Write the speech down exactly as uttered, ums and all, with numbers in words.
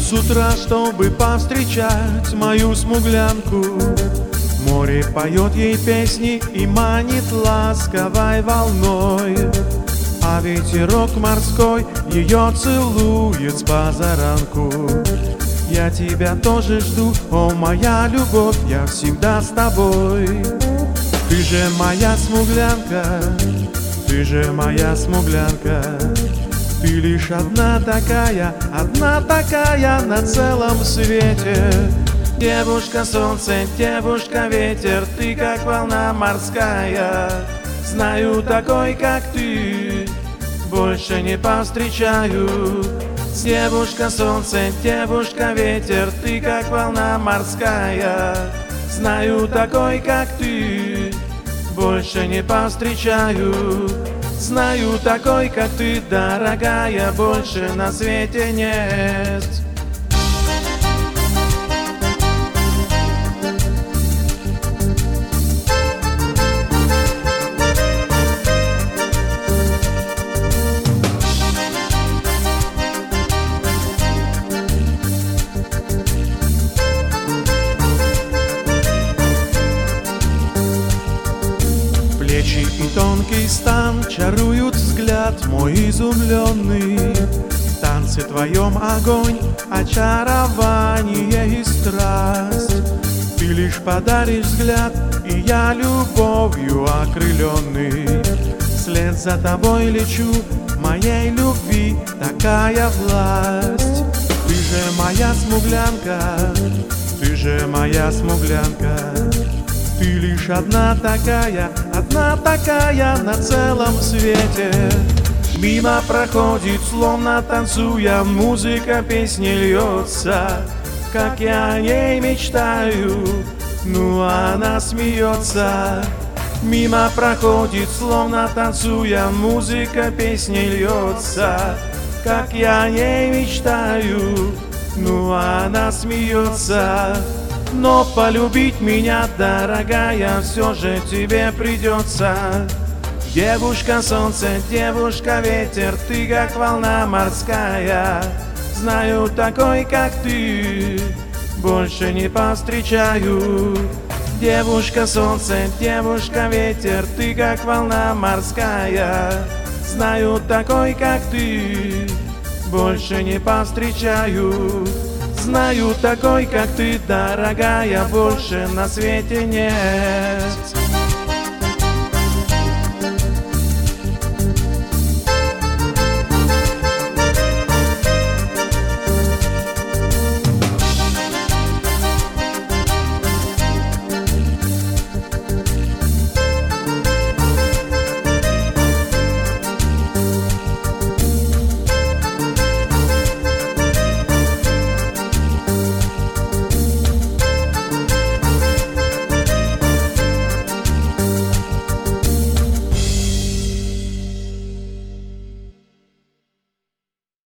с утра, чтобы повстречать мою смуглянку. Море поет ей песни и манит ласковой волной, а ветерок морской ее целует с позаранку. Я тебя тоже жду, о моя любовь, я всегда с тобой. Ты же моя смуглянка, ты же моя смуглянка. Ты лишь одна такая, одна такая на целом свете. Девушка солнце, девушка ветер, ты как волна морская. Знаю, такой как ты больше не повстречаю. Девушка солнце, девушка ветер, ты как волна морская. Знаю, такой как ты больше не повстречаю. Знаю, такой как ты, дорогая, больше на свете нет. Плечи и тонкий стан чаруют взгляд мой изумленный. В танце твоем огонь, очарование и страсть. Ты лишь подаришь взгляд, и я любовью окрыленный. Вслед за тобой лечу, моей любви такая власть. Ты же моя смуглянка, ты же моя смуглянка. Ты лишь одна такая, одна такая на целом свете. Мимо проходит, словно танцуя, музыка, песни льется. Как я о ней мечтаю, ну она смеется. Мимо проходит, словно танцуя, музыка, песни льется. Как я о ней мечтаю, ну она смеется. Но полюбить меня, дорогая, все же тебе придется. Девушка солнце, девушка ветер, ты как волна морская. Знаю, такой как ты больше не повстречаю. Девушка солнце, девушка ветер, ты как волна морская. Знаю, такой как ты больше не повстречаю. Знаю, такой как ты, дорогая, больше на свете нет.